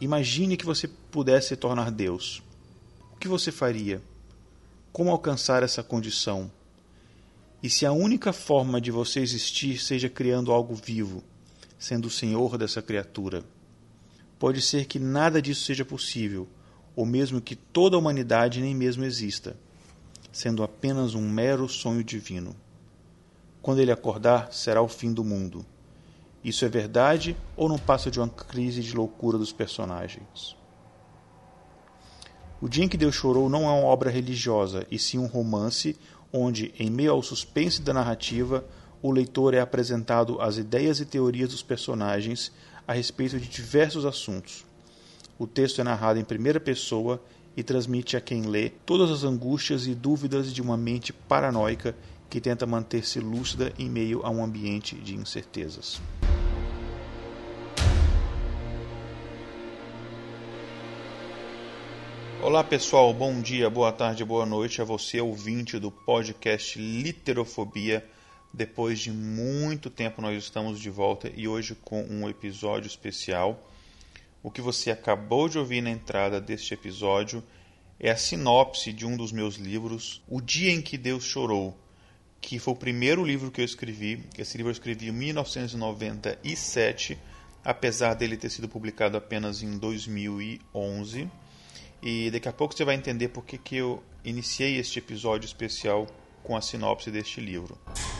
Imagine que você pudesse se tornar Deus. O que você faria? Como alcançar essa condição? E se a única forma de você existir seja criando algo vivo, sendo o senhor dessa criatura? Pode ser que nada disso seja possível, ou mesmo que toda a humanidade nem mesmo exista, sendo apenas um mero sonho divino. Quando ele acordar, será o fim do mundo. Isso é verdade ou não passa de uma crise de loucura dos personagens? O Dia em que Deus Chorou não é uma obra religiosa, e sim um romance onde, em meio ao suspense da narrativa, o leitor é apresentado às ideias e teorias dos personagens a respeito de diversos assuntos. O texto é narrado em primeira pessoa e transmite a quem lê todas as angústias e dúvidas de uma mente paranoica que tenta manter-se lúcida em meio a um ambiente de incertezas. Olá pessoal, bom dia, boa tarde, boa noite a você, ouvinte do podcast Literofobia. Depois de muito tempo nós estamos de volta e hoje com um episódio especial. O que você acabou de ouvir na entrada deste episódio é a sinopse de um dos meus livros, O Dia em que Deus Chorou, que foi o primeiro livro que eu escrevi. Esse livro eu escrevi em 1997, apesar dele ter sido publicado apenas em 2011. E daqui a pouco você vai entender por que eu iniciei este episódio especial com a sinopse deste livro.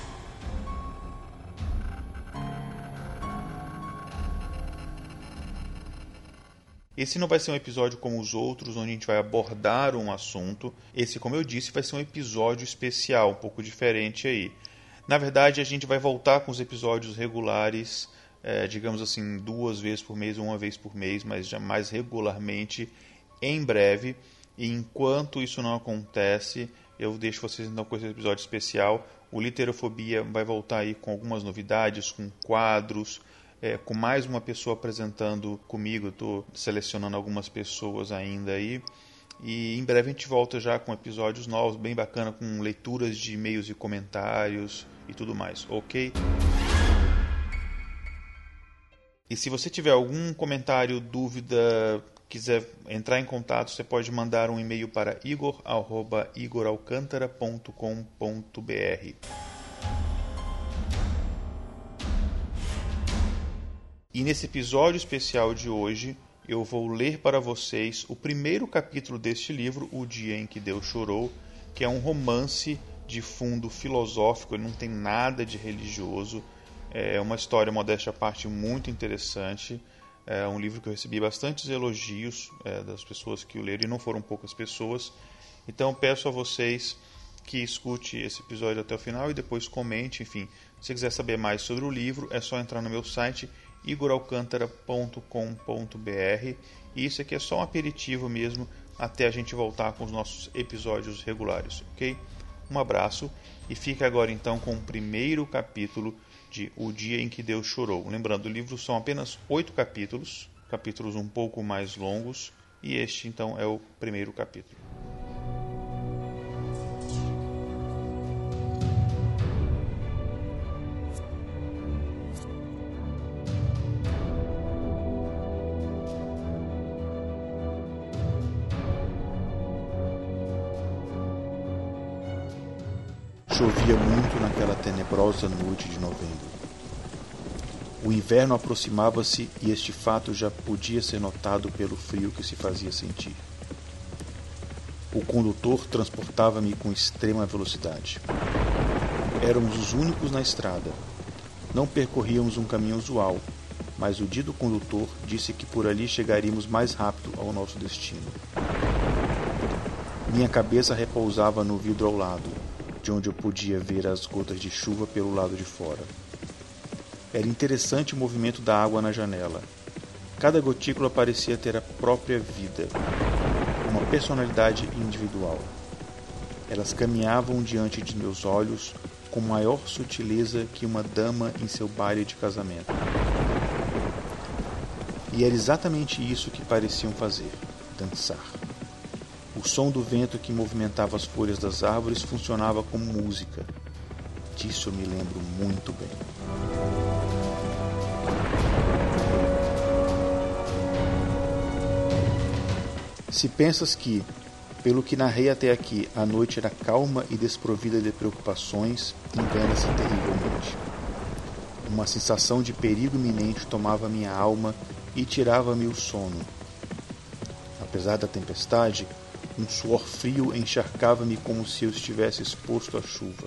Esse não vai ser um episódio como os outros, onde a gente vai abordar um assunto. Esse, como eu disse, vai ser um episódio especial, um pouco diferente aí. Na verdade, a gente vai voltar com os episódios regulares, digamos assim, 2 vezes por mês ou 1 vez por mês, mas já mais regularmente em breve. E enquanto isso não acontece, eu deixo vocês então com esse episódio especial. O Literofobia vai voltar aí com algumas novidades, com quadros, com mais uma pessoa apresentando comigo. Estou selecionando algumas pessoas ainda aí. E em breve a gente volta já com episódios novos, bem bacana, com leituras de e-mails e comentários e tudo mais, ok? E se você tiver algum comentário, dúvida, quiser entrar em contato, você pode mandar um e-mail para igor@igoralcantara.com.br. E nesse episódio especial de hoje, eu vou ler para vocês o primeiro capítulo deste livro, O Dia em que Deus Chorou, que é um romance de fundo filosófico, ele não tem nada de religioso, é uma história, modéstia à parte, muito interessante. É um livro que eu recebi bastantes elogios das pessoas que o leram, e não foram poucas pessoas. Então peço a vocês que escute esse episódio até o final e depois comente. Enfim, se você quiser saber mais sobre o livro, é só entrar no meu site igoralcantara.com.br. E isso aqui é só um aperitivo mesmo até a gente voltar com os nossos episódios regulares, ok? Um abraço e fica agora então com o primeiro capítulo de O Dia em que Deus Chorou. Lembrando, o livro são apenas 8 capítulos, capítulos um pouco mais longos, e este então é o primeiro capítulo. Chovia muito naquela tenebrosa noite de novembro. O inverno aproximava-se e este fato já podia ser notado pelo frio que se fazia sentir. O condutor transportava-me com extrema velocidade. Éramos os únicos na estrada. Não percorríamos um caminho usual, mas o dito condutor disse que por ali chegaríamos mais rápido ao nosso destino. Minha cabeça repousava no vidro ao lado, de onde eu podia ver as gotas de chuva pelo lado de fora. Era interessante o movimento da água na janela. Cada gotícula parecia ter a própria vida, uma personalidade individual. Elas caminhavam diante de meus olhos com maior sutileza que uma dama em seu baile de casamento. E era exatamente isso que pareciam fazer, dançar. O som do vento que movimentava as folhas das árvores funcionava como música. Disso eu me lembro muito bem. Se pensas que, pelo que narrei até aqui, a noite era calma e desprovida de preocupações, engana-se terrivelmente. Uma sensação de perigo iminente tomava minha alma e tirava-me o sono. Apesar da tempestade, um suor frio encharcava-me como se eu estivesse exposto à chuva.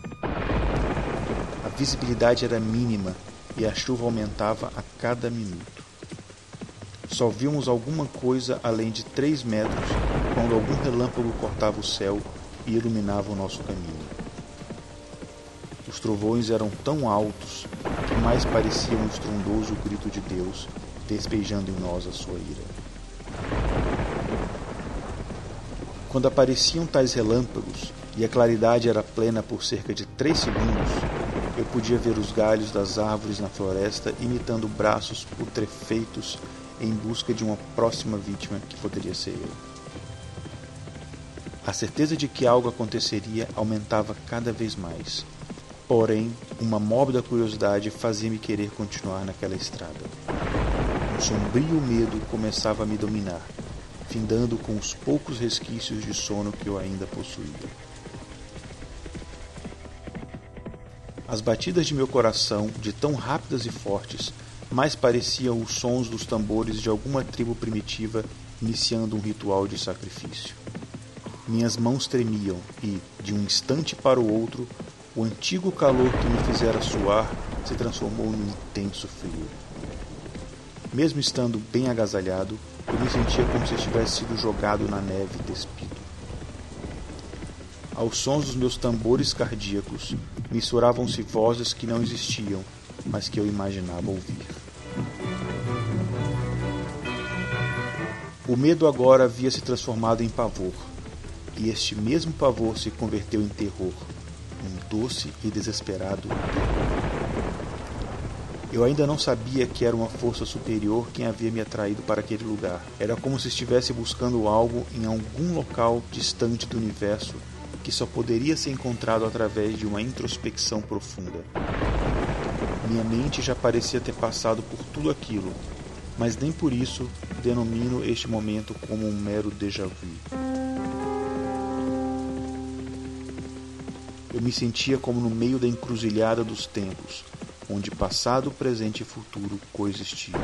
A visibilidade era mínima e a chuva aumentava a cada minuto. Só víamos alguma coisa além de 3 metros quando algum relâmpago cortava o céu e iluminava o nosso caminho. Os trovões eram tão altos que mais parecia um estrondoso grito de Deus, despejando em nós a sua ira. Quando apareciam tais relâmpagos e a claridade era plena por cerca de 3 segundos, eu podia ver os galhos das árvores na floresta imitando braços putrefeitos em busca de uma próxima vítima que poderia ser eu. A certeza de que algo aconteceria aumentava cada vez mais. Porém, uma mórbida curiosidade fazia-me querer continuar naquela estrada. Um sombrio medo começava a me dominar, findando com os poucos resquícios de sono que eu ainda possuía. As batidas de meu coração, de tão rápidas e fortes, mais pareciam os sons dos tambores de alguma tribo primitiva iniciando um ritual de sacrifício. Minhas mãos tremiam e, de um instante para o outro, o antigo calor que me fizera suar se transformou num intenso frio. Mesmo estando bem agasalhado, eu me sentia como se tivesse sido jogado na neve despido. Aos sons dos meus tambores cardíacos, misturavam-se vozes que não existiam, mas que eu imaginava ouvir. O medo agora havia se transformado em pavor, e este mesmo pavor se converteu em terror, um doce e desesperado terror. Eu ainda não sabia que era uma força superior quem havia me atraído para aquele lugar. Era como se estivesse buscando algo em algum local distante do universo que só poderia ser encontrado através de uma introspecção profunda. Minha mente já parecia ter passado por tudo aquilo, mas nem por isso denomino este momento como um mero déjà vu. Eu me sentia como no meio da encruzilhada dos tempos, onde passado, presente e futuro coexistiam.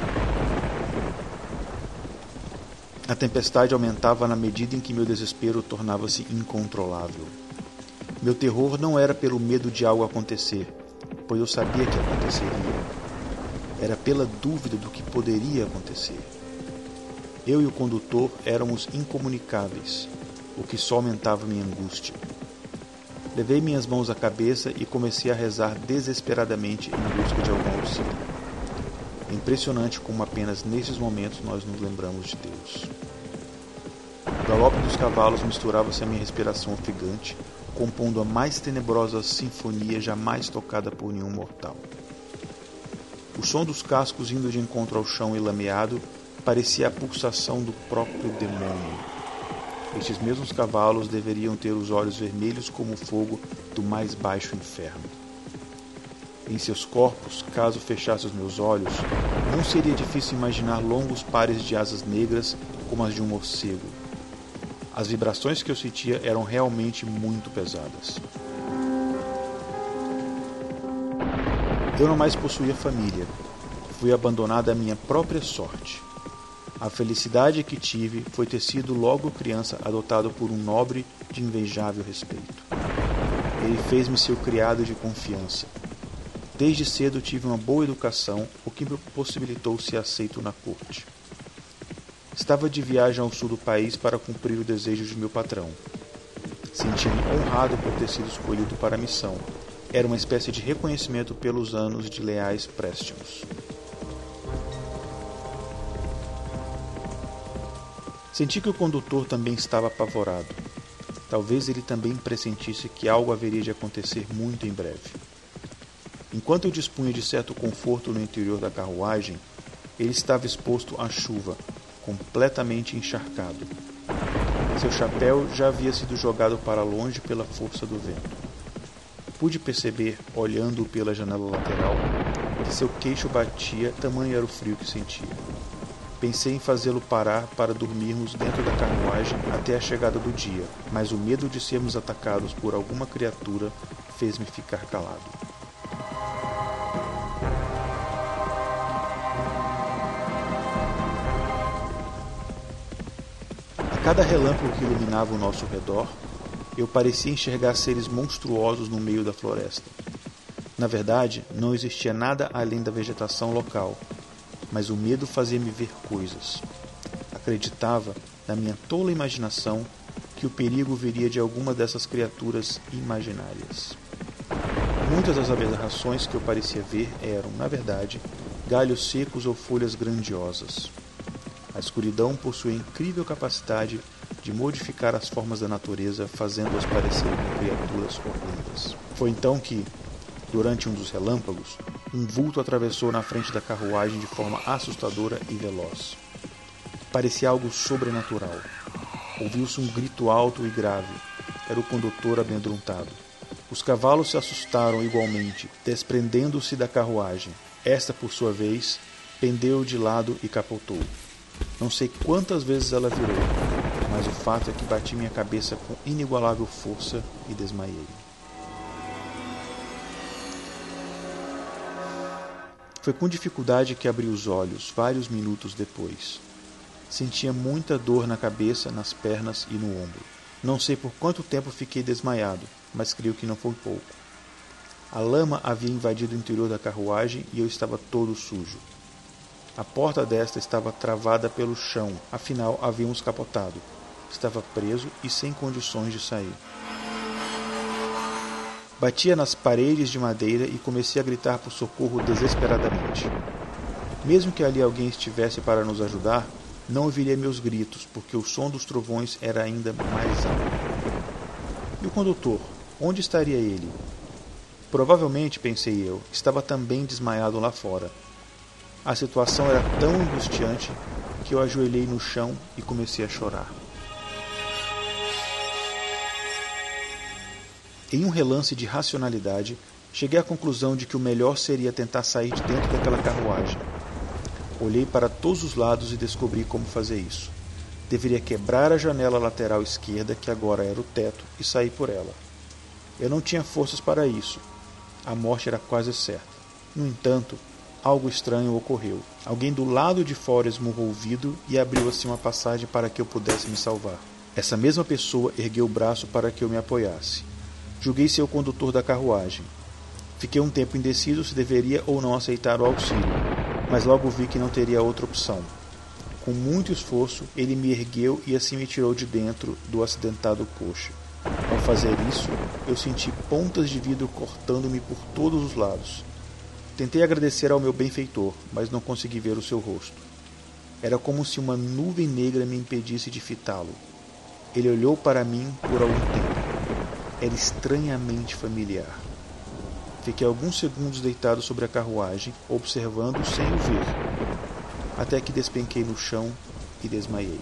A tempestade aumentava na medida em que meu desespero tornava-se incontrolável. Meu terror não era pelo medo de algo acontecer, pois eu sabia que aconteceria. Era pela dúvida do que poderia acontecer. Eu e o condutor éramos incomunicáveis, o que só aumentava minha angústia. Levei minhas mãos à cabeça e comecei a rezar desesperadamente em busca de algum auxílio. É impressionante como apenas nesses momentos nós nos lembramos de Deus. O galope dos cavalos misturava-se à minha respiração ofegante, compondo a mais tenebrosa sinfonia jamais tocada por nenhum mortal. O som dos cascos indo de encontro ao chão enlameado parecia a pulsação do próprio demônio. Estes mesmos cavalos deveriam ter os olhos vermelhos como o fogo do mais baixo inferno. Em seus corpos, caso fechasse os meus olhos, não seria difícil imaginar longos pares de asas negras como as de um morcego. As vibrações que eu sentia eram realmente muito pesadas. Eu não mais possuía família. Fui abandonado à minha própria sorte. A felicidade que tive foi ter sido logo criança adotado por um nobre de invejável respeito. Ele fez-me seu criado de confiança. Desde cedo tive uma boa educação, o que me possibilitou ser aceito na corte. Estava de viagem ao sul do país para cumprir o desejo de meu patrão. Senti-me honrado por ter sido escolhido para a missão. Era uma espécie de reconhecimento pelos anos de leais préstimos. Senti que o condutor também estava apavorado. Talvez ele também pressentisse que algo haveria de acontecer muito em breve. Enquanto eu dispunha de certo conforto no interior da carruagem, ele estava exposto à chuva, completamente encharcado. Seu chapéu já havia sido jogado para longe pela força do vento. Pude perceber, olhando-o pela janela lateral, que seu queixo batia, tamanho era o frio que sentia. Pensei em fazê-lo parar para dormirmos dentro da carruagem até a chegada do dia, mas o medo de sermos atacados por alguma criatura fez-me ficar calado. A cada relâmpago que iluminava o nosso redor, eu parecia enxergar seres monstruosos no meio da floresta. Na verdade, não existia nada além da vegetação local, mas o medo fazia-me ver coisas. Acreditava, na minha tola imaginação, que o perigo viria de alguma dessas criaturas imaginárias. Muitas das aberrações que eu parecia ver eram, na verdade, galhos secos ou folhas grandiosas. A escuridão possui a incrível capacidade de modificar as formas da natureza, fazendo-as parecer com criaturas horrendas. Foi então que, durante um dos relâmpagos, um vulto atravessou na frente da carruagem de forma assustadora e veloz. Parecia algo sobrenatural. Ouviu-se um grito alto e grave. Era o condutor amedrontado. Os cavalos se assustaram igualmente, desprendendo-se da carruagem. Esta, por sua vez, pendeu de lado e capotou. Não sei quantas vezes ela virou, mas o fato é que bati minha cabeça com inigualável força e desmaiei. Foi com dificuldade que abri os olhos, vários minutos depois. Sentia muita dor na cabeça, nas pernas e no ombro. Não sei por quanto tempo fiquei desmaiado, mas creio que não foi pouco. A lama havia invadido o interior da carruagem e eu estava todo sujo. A porta desta estava travada pelo chão, afinal havíamos capotado. Estava preso e sem condições de sair. Batia nas paredes de madeira e comecei a gritar por socorro desesperadamente. Mesmo que ali alguém estivesse para nos ajudar, não ouviria meus gritos, porque o som dos trovões era ainda mais alto. E o condutor? Onde estaria ele? Provavelmente, pensei eu, estava também desmaiado lá fora. A situação era tão angustiante que eu ajoelhei no chão e comecei a chorar. Em um relance de racionalidade, cheguei à conclusão de que o melhor seria tentar sair de dentro daquela carruagem. Olhei para todos os lados e descobri como fazer isso. Deveria quebrar a janela lateral esquerda, que agora era o teto, e sair por ela. Eu não tinha forças para isso. A morte era quase certa. No entanto, algo estranho ocorreu. Alguém do lado de fora esmurrou o vidro e abriu assim uma passagem para que eu pudesse me salvar. Essa mesma pessoa ergueu o braço para que eu me apoiasse. Julguei ser o condutor da carruagem. Fiquei um tempo indeciso se deveria ou não aceitar o auxílio, mas logo vi que não teria outra opção. Com muito esforço, ele me ergueu e assim me tirou de dentro do acidentado coche. Ao fazer isso, eu senti pontas de vidro cortando-me por todos os lados. Tentei agradecer ao meu benfeitor, mas não consegui ver o seu rosto. Era como se uma nuvem negra me impedisse de fitá-lo. Ele olhou para mim por algum tempo. Era estranhamente familiar. Fiquei alguns segundos deitado sobre a carruagem, observando sem o ver, até que despenquei no chão e desmaiei.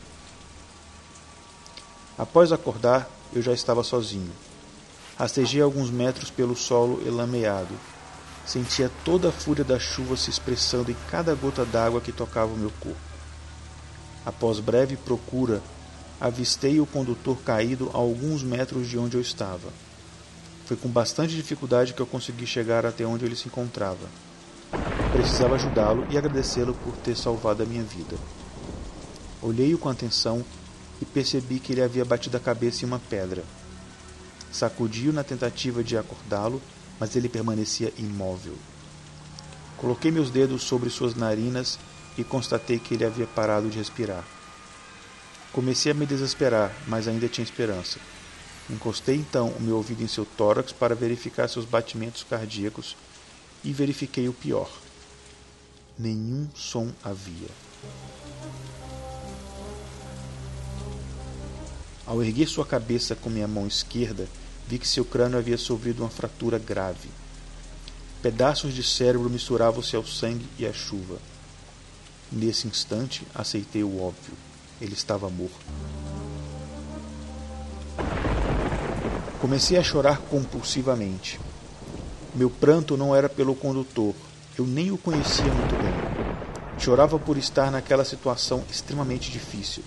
Após acordar, eu já estava sozinho. Rastejei alguns metros pelo solo elameado. Sentia toda a fúria da chuva se expressando em cada gota d'água que tocava o meu corpo. Após breve procura, avistei o condutor caído a alguns metros de onde eu estava. Foi com bastante dificuldade que eu consegui chegar até onde ele se encontrava. Precisava ajudá-lo e agradecê-lo por ter salvado a minha vida. Olhei-o com atenção e percebi que ele havia batido a cabeça em uma pedra. Sacudi-o na tentativa de acordá-lo, mas ele permanecia imóvel. Coloquei meus dedos sobre suas narinas e constatei que ele havia parado de respirar. Comecei a me desesperar, mas ainda tinha esperança. Encostei então o meu ouvido em seu tórax para verificar seus batimentos cardíacos e verifiquei o pior. Nenhum som havia. Ao erguer sua cabeça com minha mão esquerda, vi que seu crânio havia sofrido uma fratura grave. Pedaços de cérebro misturavam-se ao sangue e à chuva. Nesse instante, aceitei o óbvio. Ele estava morto. Comecei a chorar compulsivamente. Meu pranto não era pelo condutor. Eu nem o conhecia muito bem. Chorava por estar naquela situação extremamente difícil.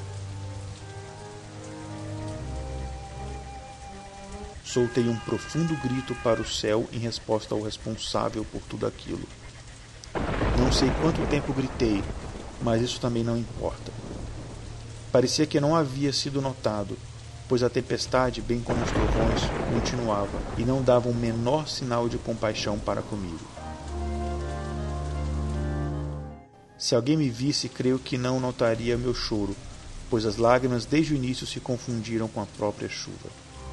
Soltei um profundo grito para o céu em resposta ao responsável por tudo aquilo. Não sei quanto tempo gritei, mas isso também não importa. Parecia que não havia sido notado, pois a tempestade, bem como os trovões, continuava e não dava o menor sinal de compaixão para comigo. Se alguém me visse, creio que não notaria meu choro, pois as lágrimas desde o início se confundiram com a própria chuva.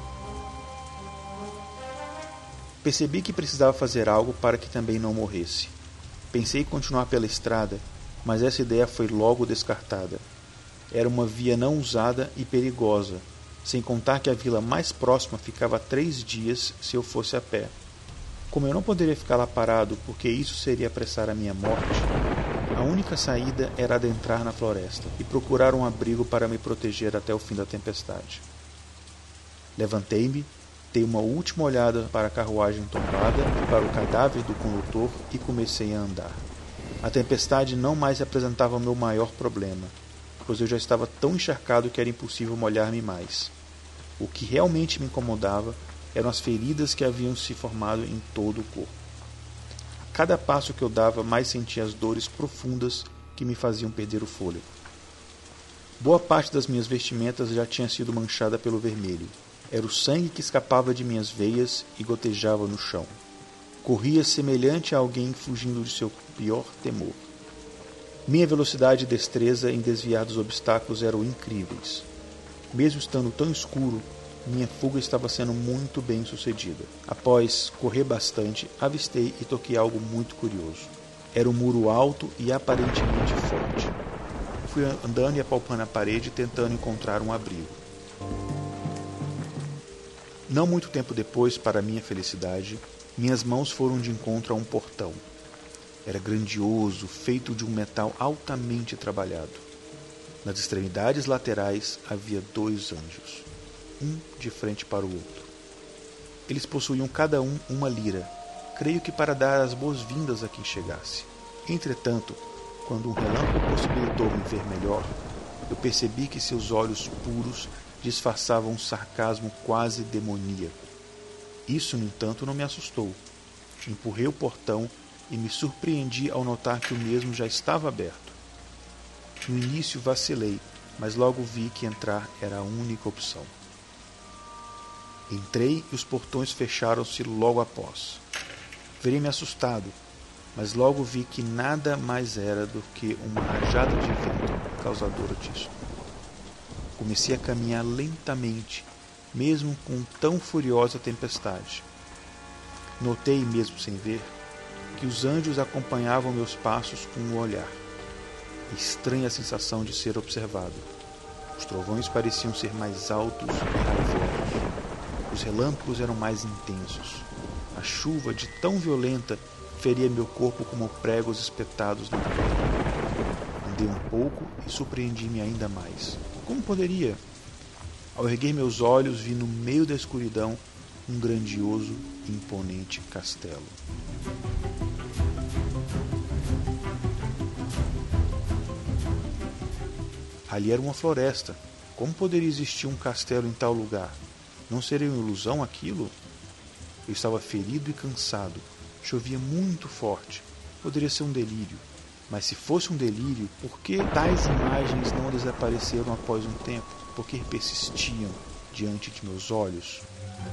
Percebi que precisava fazer algo para que também não morresse. Pensei em continuar pela estrada, mas essa ideia foi logo descartada. Era uma via não usada e perigosa, sem contar que a vila mais próxima ficava a 3 dias se eu fosse a pé. Como eu não poderia ficar lá parado, porque isso seria apressar a minha morte, a única saída era adentrar na floresta e procurar um abrigo para me proteger até o fim da tempestade. Levantei-me, dei uma última olhada para a carruagem tombada e para o cadáver do condutor e comecei a andar. A tempestade não mais representava o meu maior problema, pois eu já estava tão encharcado que era impossível molhar-me mais. O que realmente me incomodava eram as feridas que haviam se formado em todo o corpo. A cada passo que eu dava, mais sentia as dores profundas que me faziam perder o fôlego. Boa parte das minhas vestimentas já tinha sido manchada pelo vermelho. Era o sangue que escapava de minhas veias e gotejava no chão. Corria semelhante a alguém fugindo de seu pior temor. Minha velocidade e destreza em desviar dos obstáculos eram incríveis. Mesmo estando tão escuro, minha fuga estava sendo muito bem sucedida. Após correr bastante, avistei e toquei algo muito curioso. Era um muro alto e aparentemente forte. Fui andando e apalpando a parede, tentando encontrar um abrigo. Não muito tempo depois, para minha felicidade, minhas mãos foram de encontro a um portão. Era grandioso, feito de um metal altamente trabalhado. Nas extremidades laterais havia 2 anjos, um de frente para o outro. Eles possuíam cada um uma lira, creio que para dar as boas-vindas a quem chegasse. Entretanto, quando um relâmpago possibilitou-me ver melhor, eu percebi que seus olhos puros disfarçavam um sarcasmo quase demoníaco. Isso, no entanto, não me assustou. Empurrei o portão e me surpreendi ao notar que o mesmo já estava aberto. No início vacilei, mas logo vi que entrar era a única opção. Entrei e os portões fecharam-se logo após. Virei-me assustado, mas logo vi que nada mais era do que uma rajada de vento causadora disso. Comecei a caminhar lentamente, mesmo com tão furiosa tempestade. Notei, mesmo sem ver, que os anjos acompanhavam meus passos com o olhar. Estranha sensação de ser observado. Os trovões pareciam ser mais altos e raivosos. Os relâmpagos eram mais intensos. A chuva, de tão violenta, feria meu corpo como pregos espetados na pedra. Andei um pouco e surpreendi-me ainda mais. Como poderia? Ao erguer meus olhos, vi no meio da escuridão um grandioso e imponente castelo. Ali era uma floresta. Como poderia existir um castelo em tal lugar? Não seria uma ilusão aquilo? Eu estava ferido e cansado. Chovia muito forte. Poderia ser um delírio. Mas se fosse um delírio, por que tais imagens não desapareceram após um tempo? Por que persistiam diante de meus olhos?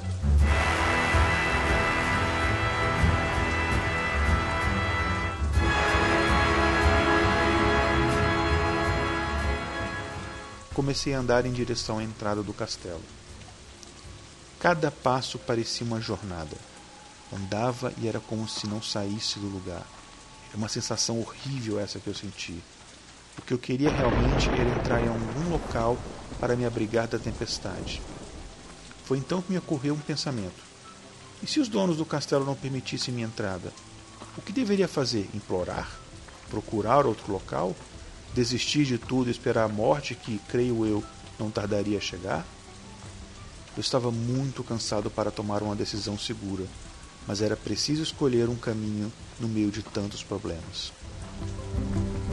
Comecei a andar em direção à entrada do castelo. Cada passo parecia uma jornada. Andava e era como se não saísse do lugar. Era uma sensação horrível essa que eu senti. O que eu queria realmente era entrar em algum local para me abrigar da tempestade. Foi então que me ocorreu um pensamento. E se os donos do castelo não permitissem minha entrada? O que deveria fazer? Implorar? Procurar outro local? Desistir de tudo e esperar a morte que, creio eu, não tardaria a chegar? Eu estava muito cansado para tomar uma decisão segura, mas era preciso escolher um caminho no meio de tantos problemas.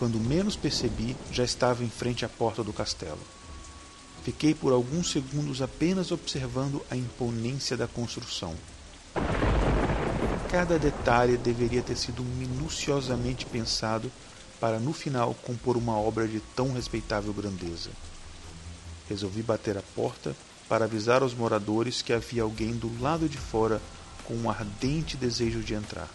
Quando menos percebi, já estava em frente à porta do castelo. Fiquei por alguns segundos apenas observando a imponência da construção. Cada detalhe deveria ter sido minuciosamente pensado para, no final, compor uma obra de tão respeitável grandeza. Resolvi bater a porta para avisar aos moradores que havia alguém do lado de fora com um ardente desejo de entrar.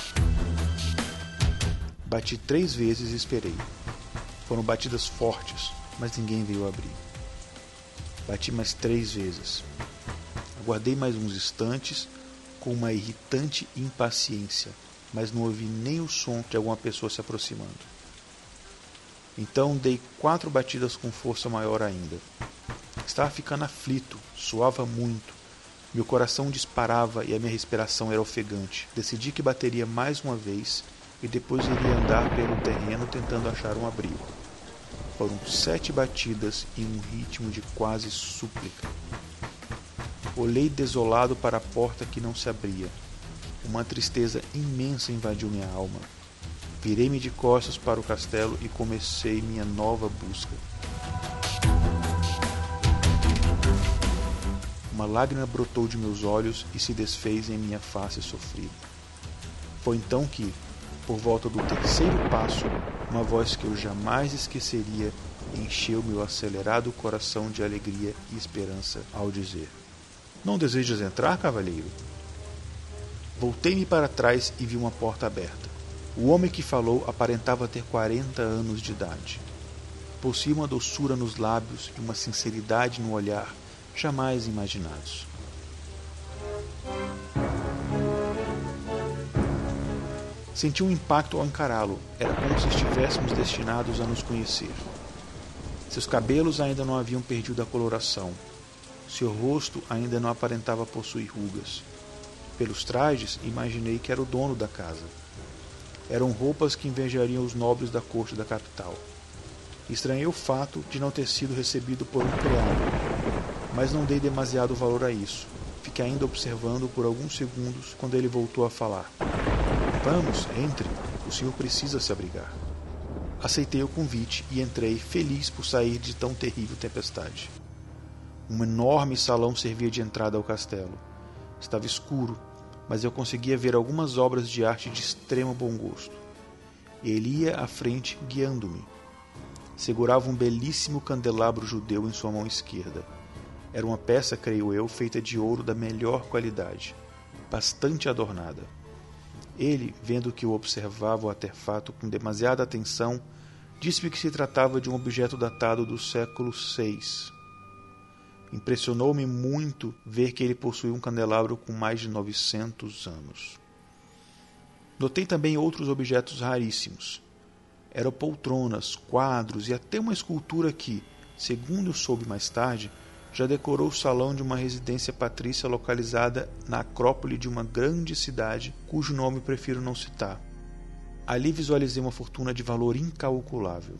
Bati 3 vezes e esperei. Foram batidas fortes, mas ninguém veio abrir. Bati mais 3 vezes. Aguardei mais uns instantes com uma irritante impaciência, mas não ouvi nem o som de alguma pessoa se aproximando. Então dei 4 batidas com força maior ainda. Estava ficando aflito, suava muito. Meu coração disparava e a minha respiração era ofegante. Decidi que bateria mais uma vez e depois iria andar pelo terreno tentando achar um abrigo. Foram 7 batidas em um ritmo de quase súplica. Olhei desolado para a porta que não se abria. Uma tristeza imensa invadiu minha alma. Virei-me de costas para o castelo e comecei minha nova busca. Uma lágrima brotou de meus olhos e se desfez em minha face sofrida. Foi então que, por volta do 3º passo, uma voz que eu jamais esqueceria encheu meu acelerado coração de alegria e esperança ao dizer: "Não desejas entrar, cavalheiro?" Voltei-me para trás e vi uma porta aberta. O homem que falou aparentava ter 40 anos de idade. Possuía uma doçura nos lábios e uma sinceridade no olhar jamais imaginados. Senti um impacto ao encará-lo. Era como se estivéssemos destinados a nos conhecer. Seus cabelos ainda não haviam perdido a coloração. Seu rosto ainda não aparentava possuir rugas. Pelos trajes, imaginei que era o dono da casa. Eram roupas que invejariam os nobres da corte da capital. Estranhei o fato de não ter sido recebido por um criado, mas não dei demasiado valor a isso. Fiquei ainda observando por alguns segundos quando ele voltou a falar. "Vamos, entre. O senhor precisa se abrigar." Aceitei o convite e entrei, feliz por sair de tão terrível tempestade. Um enorme salão servia de entrada ao castelo. Estava escuro, mas eu conseguia ver algumas obras de arte de extremo bom gosto. Ele ia à frente, guiando-me. Segurava um belíssimo candelabro judeu em sua mão esquerda. Era uma peça, creio eu, feita de ouro da melhor qualidade, bastante adornada. Ele, vendo que eu observava o artefato com demasiada atenção, disse-me que se tratava de um objeto datado do século VI. Impressionou-me muito ver que ele possuía um candelabro com mais de 900 anos. Notei também outros objetos raríssimos. Eram poltronas, quadros e até uma escultura que, segundo eu soube mais tarde, já decorou o salão de uma residência patrícia localizada na acrópole de uma grande cidade, cujo nome prefiro não citar. Ali visualizei uma fortuna de valor incalculável.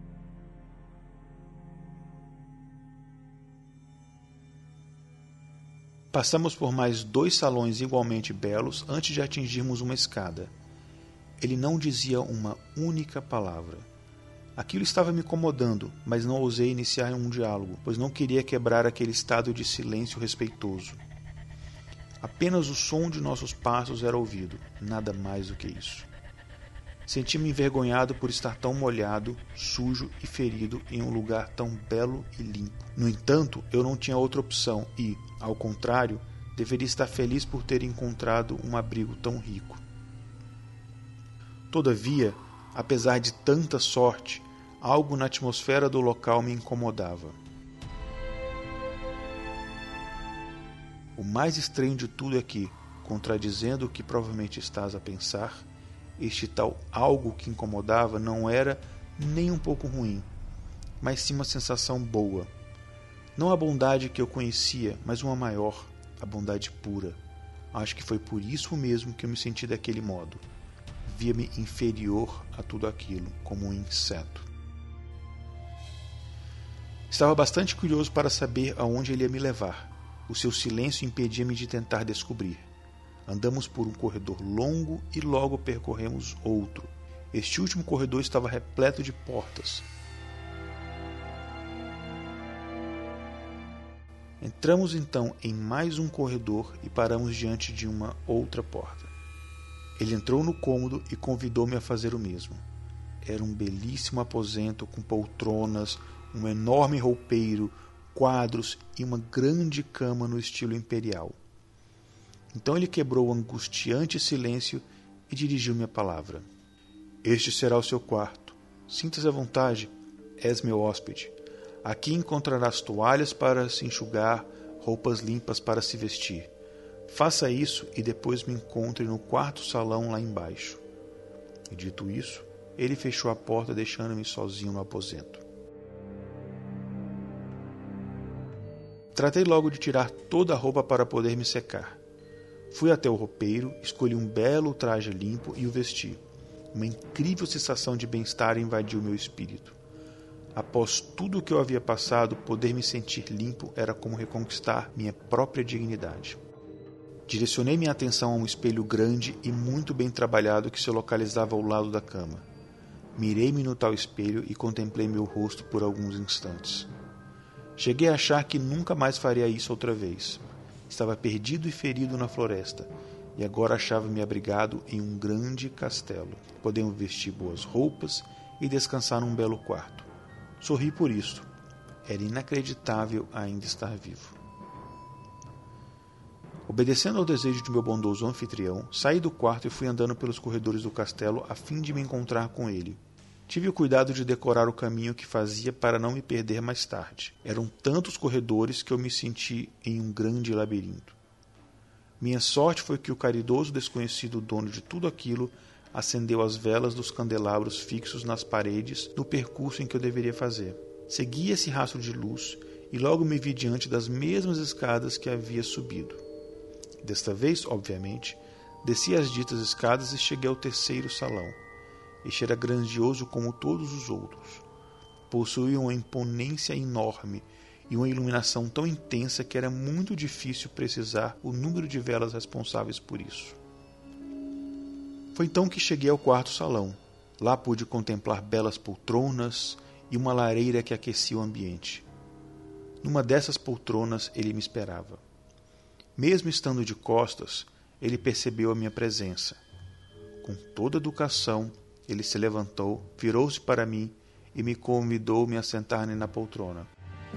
Passamos por mais 2 salões igualmente belos antes de atingirmos uma escada. Ele não dizia uma única palavra. Aquilo estava me incomodando, mas não ousei iniciar um diálogo, pois não queria quebrar aquele estado de silêncio respeitoso. Apenas o som de nossos passos era ouvido, nada mais do que isso. Senti-me envergonhado por estar tão molhado, sujo e ferido em um lugar tão belo e limpo. No entanto, eu não tinha outra opção e, ao contrário, deveria estar feliz por ter encontrado um abrigo tão rico. Todavia, apesar de tanta sorte, algo na atmosfera do local me incomodava. O mais estranho de tudo é que, contradizendo o que provavelmente estás a pensar, este tal algo que incomodava não era nem um pouco ruim, mas sim uma sensação boa. Não a bondade que eu conhecia, mas uma maior, a bondade pura. Acho que foi por isso mesmo que eu me senti daquele modo. Via-me inferior a tudo aquilo, como um inseto. Estava bastante curioso para saber aonde ele ia me levar. O seu silêncio impedia-me de tentar descobrir. Andamos por um corredor longo e logo percorremos outro. Este último corredor estava repleto de portas. Entramos então em mais um corredor e paramos diante de uma outra porta. Ele entrou no cômodo e convidou-me a fazer o mesmo. Era um belíssimo aposento com poltronas, um enorme roupeiro, quadros e uma grande cama no estilo imperial. Então ele quebrou o angustiante silêncio e dirigiu-me a palavra. Este será o seu quarto. Sinta-se à vontade. És meu hóspede. Aqui encontrarás toalhas para se enxugar, roupas limpas para se vestir. Faça isso e depois me encontre no quarto salão lá embaixo. E dito isso, ele fechou a porta deixando-me sozinho no aposento. Tratei logo de tirar toda a roupa para poder me secar. Fui até o roupeiro, escolhi um belo traje limpo e o vesti. Uma incrível sensação de bem-estar invadiu meu espírito. Após tudo o que eu havia passado, poder me sentir limpo era como reconquistar minha própria dignidade. Direcionei minha atenção a um espelho grande e muito bem trabalhado que se localizava ao lado da cama. Mirei-me no tal espelho e contemplei meu rosto por alguns instantes. Cheguei a achar que nunca mais faria isso outra vez. Estava perdido e ferido na floresta, e agora achava-me abrigado em um grande castelo, podendo vestir boas roupas e descansar num belo quarto. Sorri por isso. Era inacreditável ainda estar vivo. Obedecendo ao desejo de meu bondoso anfitrião, saí do quarto e fui andando pelos corredores do castelo a fim de me encontrar com ele. Tive o cuidado de decorar o caminho que fazia para não me perder mais tarde. Eram tantos corredores que eu me senti em um grande labirinto. Minha sorte foi que o caridoso desconhecido dono de tudo aquilo acendeu as velas dos candelabros fixos nas paredes do percurso em que eu deveria fazer. Segui esse rastro de luz e logo me vi diante das mesmas escadas que havia subido. Desta vez, obviamente, desci as ditas escadas e cheguei ao terceiro salão. Este era grandioso como todos os outros. Possuía uma imponência enorme e uma iluminação tão intensa que era muito difícil precisar o número de velas responsáveis por isso. Foi então que cheguei ao quarto salão. Lá pude contemplar belas poltronas e uma lareira que aquecia o ambiente. Numa dessas poltronas ele me esperava. Mesmo estando de costas, ele percebeu a minha presença. Com toda educação, ele se levantou, virou-se para mim e me convidou a me assentar na poltrona.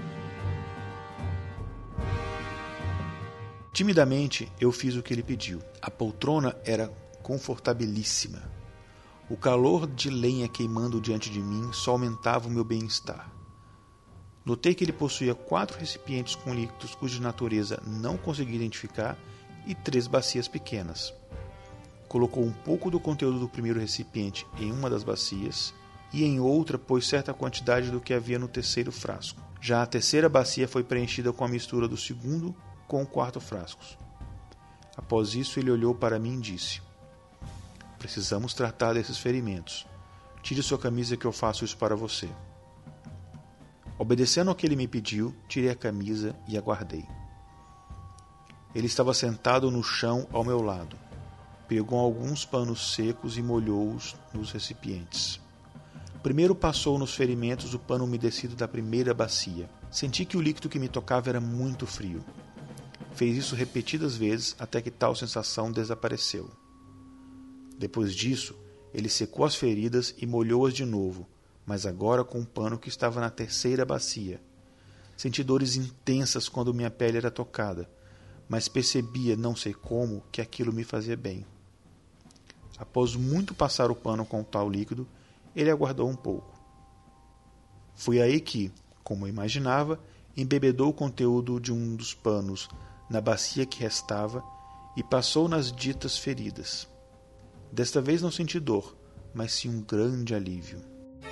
Timidamente, eu fiz o que ele pediu. A poltrona era confortabilíssima. O calor de lenha queimando diante de mim só aumentava o meu bem-estar. Notei que ele possuía 4 recipientes com líquidos cuja natureza não consegui identificar e 3 bacias pequenas. Colocou um pouco do conteúdo do primeiro recipiente em uma das bacias e em outra pôs certa quantidade do que havia no terceiro frasco. Já a terceira bacia foi preenchida com a mistura do segundo com o quarto frascos. Após isso, ele olhou para mim e disse: Precisamos tratar desses ferimentos. Tire sua camisa que eu faço isso para você. Obedecendo ao que ele me pediu, tirei a camisa e aguardei. Ele estava sentado no chão ao meu lado. Pegou alguns panos secos e molhou-os nos recipientes. Primeiro passou nos ferimentos o pano umedecido da primeira bacia. Senti que o líquido que me tocava era muito frio. Fez isso repetidas vezes até que tal sensação desapareceu. Depois disso, ele secou as feridas e molhou-as de novo, mas agora com um pano que estava na terceira bacia. Senti dores intensas quando minha pele era tocada, mas percebia, não sei como, que aquilo me fazia bem. Após muito passar o pano com o tal líquido, ele aguardou um pouco. Foi aí que, como eu imaginava, embebedou o conteúdo de um dos panos na bacia que restava e passou nas ditas feridas. Desta vez não senti dor, mas sim um grande alívio.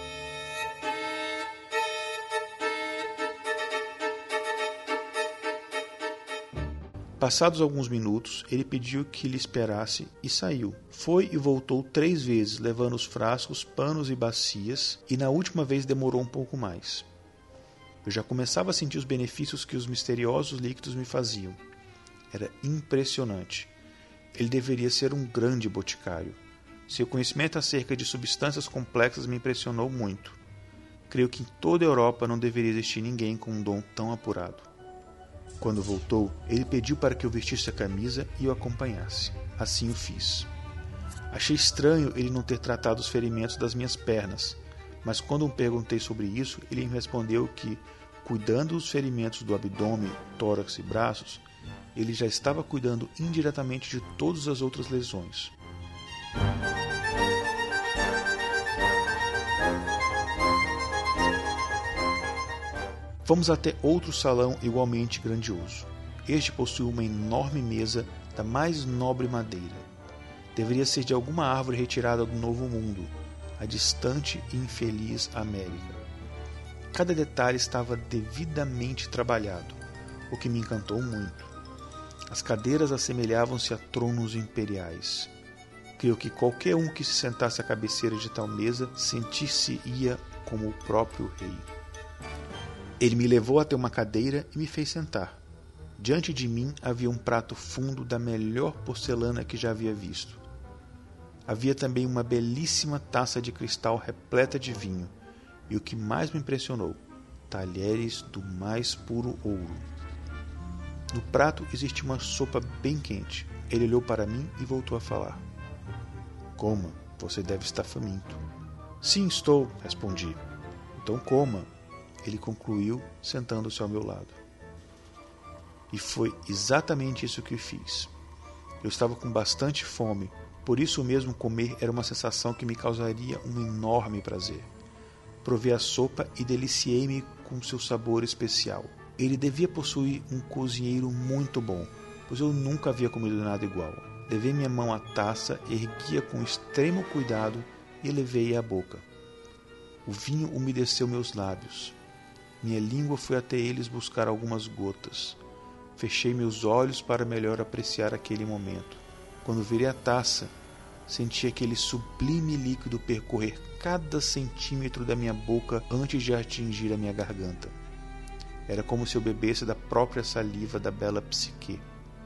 Passados alguns minutos, ele pediu que lhe esperasse e saiu. Foi e voltou 3 vezes, levando os frascos, panos e bacias, e na última vez demorou um pouco mais. Eu já começava a sentir os benefícios que os misteriosos líquidos me faziam. Era impressionante. Ele deveria ser um grande boticário. Seu conhecimento acerca de substâncias complexas me impressionou muito. Creio que em toda a Europa não deveria existir ninguém com um dom tão apurado. Quando voltou, ele pediu para que eu vestisse a camisa e o acompanhasse. Assim o fiz. Achei estranho ele não ter tratado os ferimentos das minhas pernas, mas quando eu perguntei sobre isso, ele me respondeu que, cuidando dos ferimentos do abdômen, tórax e braços, ele já estava cuidando indiretamente de todas as outras lesões. Fomos até outro salão igualmente grandioso. Este possui uma enorme mesa da mais nobre madeira. Deveria ser de alguma árvore retirada do Novo Mundo, a distante e infeliz América. Cada detalhe estava devidamente trabalhado, o que me encantou muito. As cadeiras assemelhavam-se a tronos imperiais. Creio que qualquer um que se sentasse à cabeceira de tal mesa sentir-se-ia como o próprio rei. Ele me levou até uma cadeira e me fez sentar. Diante de mim havia um prato fundo da melhor porcelana que já havia visto. Havia também uma belíssima taça de cristal repleta de vinho, e o que mais me impressionou, talheres do mais puro ouro. No prato existia uma sopa bem quente. Ele olhou para mim e voltou a falar. Coma, você deve estar faminto. Sim, estou, respondi. Então coma. Ele concluiu, sentando-se ao meu lado. E foi exatamente isso que fiz. Eu estava com bastante fome, por isso mesmo comer era uma sensação que me causaria um enorme prazer. Provei a sopa e deliciei-me com seu sabor especial. Ele devia possuir um cozinheiro muito bom, pois eu nunca havia comido nada igual. Levei minha mão à taça, ergui-a com extremo cuidado e levei-a à boca. O vinho umedeceu meus lábios. Minha língua foi até eles buscar algumas gotas. Fechei meus olhos para melhor apreciar aquele momento. Quando virei a taça, senti aquele sublime líquido percorrer cada centímetro da minha boca antes de atingir a minha garganta. Era como se eu bebesse da própria saliva da bela psique.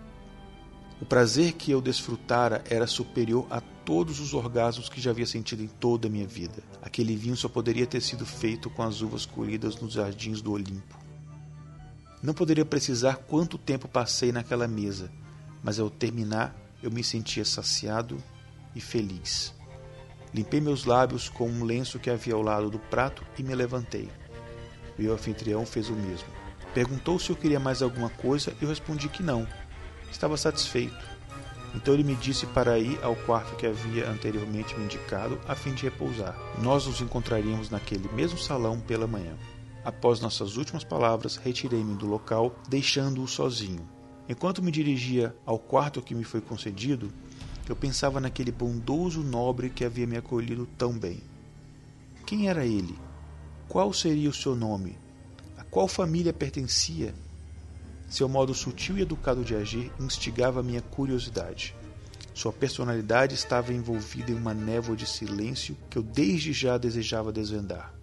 O prazer que eu desfrutara era superior a todos os orgasmos que já havia sentido em toda a minha vida. Aquele vinho só poderia ter sido feito com as uvas colhidas nos jardins do Olimpo. Não poderia precisar quanto tempo passei naquela mesa, mas ao terminar eu me sentia saciado e feliz. Limpei meus lábios com um lenço que havia ao lado do prato e me levantei. Meu anfitrião fez o mesmo. Perguntou se eu queria mais alguma coisa e eu respondi que não. Estava satisfeito. Então ele me disse para ir ao quarto que havia anteriormente me indicado a fim de repousar. Nós nos encontraríamos naquele mesmo salão pela manhã. Após nossas últimas palavras, retirei-me do local, deixando-o sozinho. Enquanto me dirigia ao quarto que me foi concedido, eu pensava naquele bondoso nobre que havia me acolhido tão bem. Quem era ele? Qual seria o seu nome? A qual família pertencia? Seu modo sutil e educado de agir instigava minha curiosidade. Sua personalidade estava envolvida em uma névoa de silêncio que eu desde já desejava desvendar.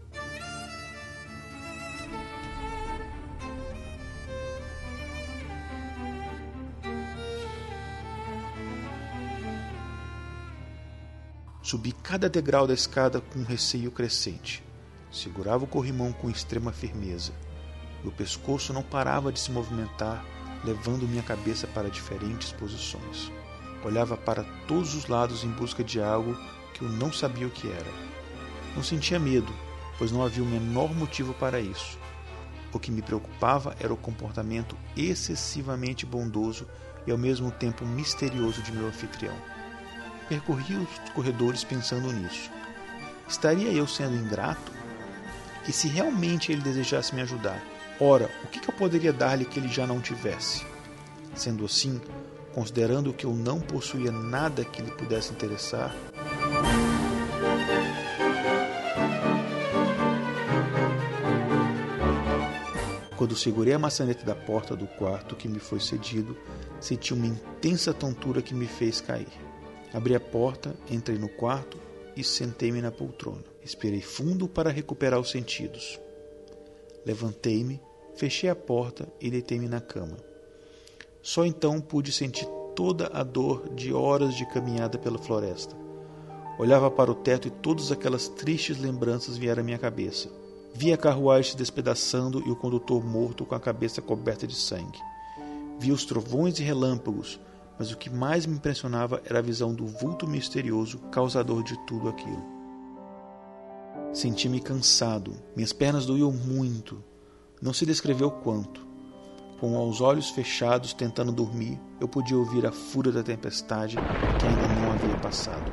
Subi cada degrau da escada com um receio crescente. Segurava o corrimão com extrema firmeza. Meu pescoço não parava de se movimentar, levando minha cabeça para diferentes posições. Olhava para todos os lados em busca de algo que eu não sabia o que era. Não sentia medo, pois não havia o menor motivo para isso. O que me preocupava era o comportamento excessivamente bondoso e ao mesmo tempo misterioso de meu anfitrião. Percorri os corredores pensando nisso. Estaria eu sendo ingrato? E se realmente ele desejasse me ajudar? Ora, o que eu poderia dar-lhe que ele já não tivesse? Sendo assim, considerando que eu não possuía nada que lhe pudesse interessar, quando segurei a maçaneta da porta do quarto que me foi cedido, senti uma intensa tontura que me fez cair. Abri a porta, entrei no quarto e sentei-me na poltrona. Respirei fundo para recuperar os sentidos. Levantei-me, fechei a porta e deitei-me na cama. Só então pude sentir toda a dor de horas de caminhada pela floresta. Olhava para o teto e todas aquelas tristes lembranças vieram à minha cabeça. Vi a carruagem se despedaçando e o condutor morto com a cabeça coberta de sangue. Vi os trovões e relâmpagos, mas o que mais me impressionava era a visão do vulto misterioso causador de tudo aquilo. Senti-me cansado, minhas pernas doíam muito, não se descreveu quanto. Com os olhos fechados, tentando dormir, eu podia ouvir a fúria da tempestade que ainda não havia passado.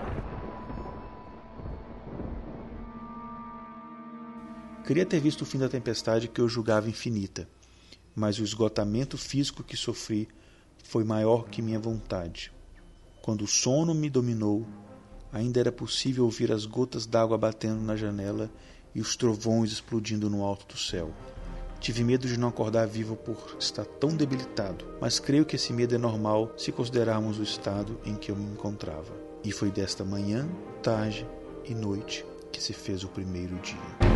Queria ter visto o fim da tempestade que eu julgava infinita, mas o esgotamento físico que sofri foi maior que minha vontade. Quando o sono me dominou, ainda era possível ouvir as gotas d'água batendo na janela e os trovões explodindo no alto do céu. Tive medo de não acordar vivo por estar tão debilitado, mas creio que esse medo é normal se considerarmos o estado em que eu me encontrava. E foi desta manhã, tarde e noite que se fez o primeiro dia.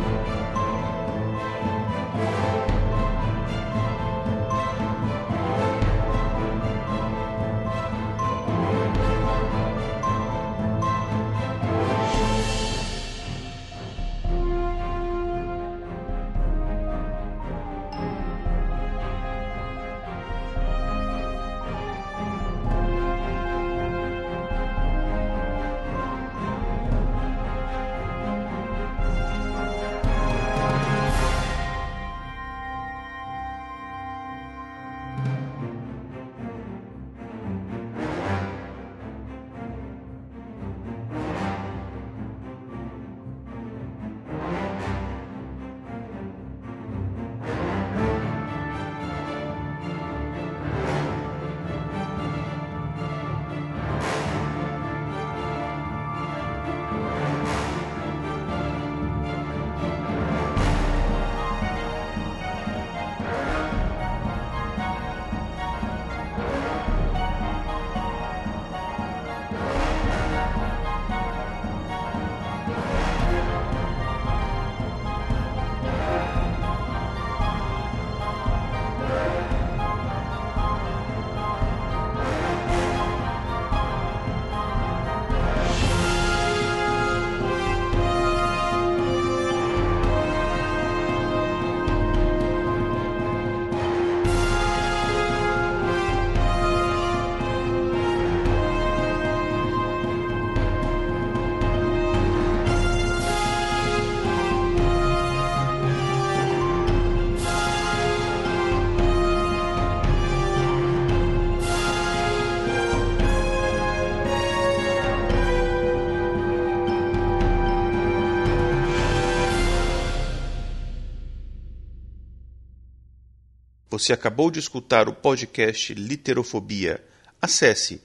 Você acabou de escutar o podcast Literofobia. Acesse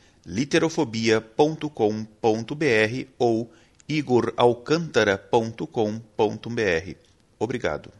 literofobia.com.br ou igoralcantara.com.br. Obrigado.